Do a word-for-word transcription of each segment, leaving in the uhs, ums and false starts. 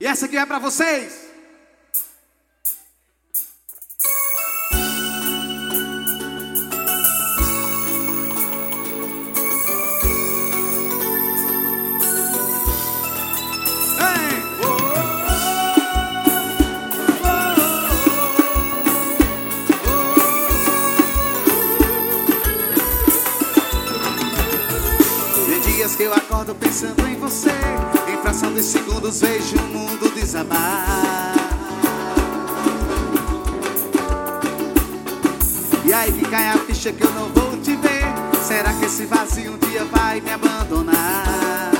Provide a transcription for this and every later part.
E essa aqui é pra vocês. Dias que eu acordo pensando em você, em fração de segundos vejo o mundo desabar. E aí que cai a ficha que eu não vou te ver. Será que esse vazio um dia vai me abandonar?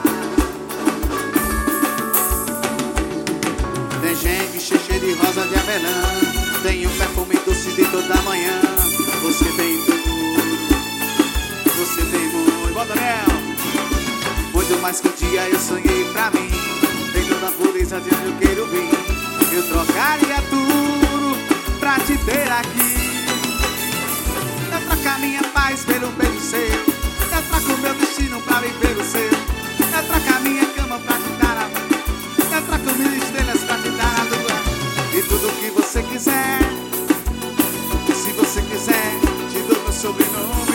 Tem gente cheia de rosa de avelã, tem um perfume doce de toda manhã. Você tem tudo, você tem muito. Bota nela! Muito mais que um dia eu sonhei pra mim, dentro da pureza de onde eu quero vir. Eu trocaria tudo pra te ter aqui. Eu trocar minha paz pelo beijo seu, eu troco meu destino pra viver o seu. Eu trocar minha cama pra te dar a luz, eu troco mil estrelas pra te dar a lua. E tudo que você quiser, se você quiser, te dou meu sobrenome.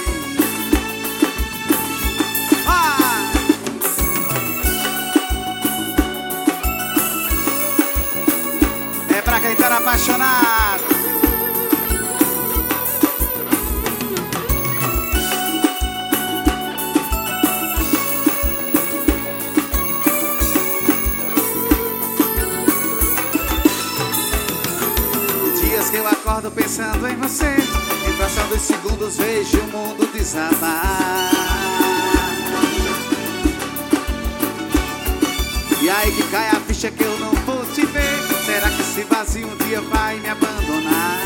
Pra quem tá apaixonado. Dias que eu acordo pensando em você, em fração dos segundos vejo o mundo desabar. E aí que cai a ficha que eu não vou te ver. Será que esse vazio um dia vai me abandonar?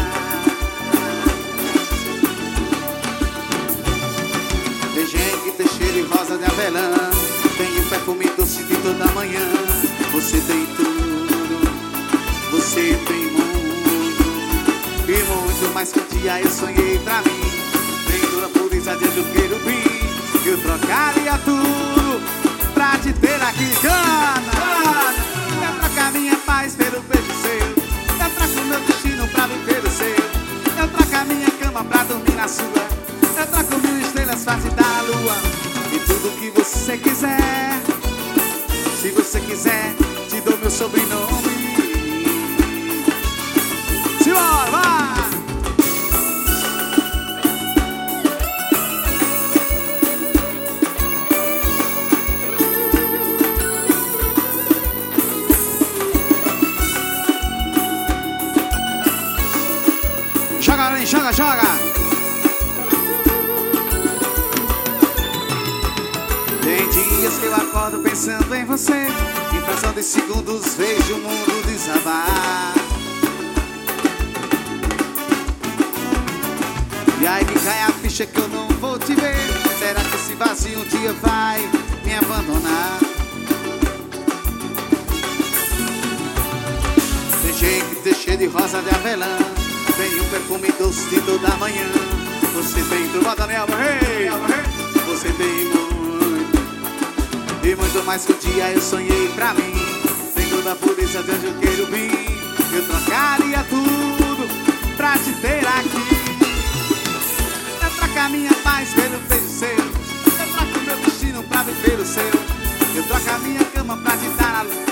Tem gente que tem cheiro de rosa de avelã, tem um perfume doce de toda manhã. Você tem tudo, você tem muito, e muito mais que um dia eu sonhei pra mim. Dentro da pureza de onde eu quero vir, eu trocaria tudo pra te ter aqui. Cana! Eu trocar minha paz pelo beijo seu, eu troco meu destino pra viver o seu. Eu troco a minha cama pra dormir na sua, eu troco mil estrelas pra te dar a lua. E tudo que você quiser, se você quiser, te dou meu sobrenome. Simbora, vai! Joga, joga, joga. Tem dias que eu acordo pensando em você, em fração de segundos vejo o mundo desabar. E aí que cai a ficha que eu não vou te ver. Será que esse vazio um dia vai me abandonar? Tem gente que cheia de rosa de avelã, tem um perfume doce de toda manhã. Você tem tudo, bota nela, hey! Você tem muito, e muito mais que um dia eu sonhei pra mim. Dentro da pureza de onde eu quero vir, eu trocaria tudo pra te ter aqui. Eu trocar minha paz pelo beijo seu, eu troco meu destino pra viver o seu. Eu troco a minha cama pra te dar a luz,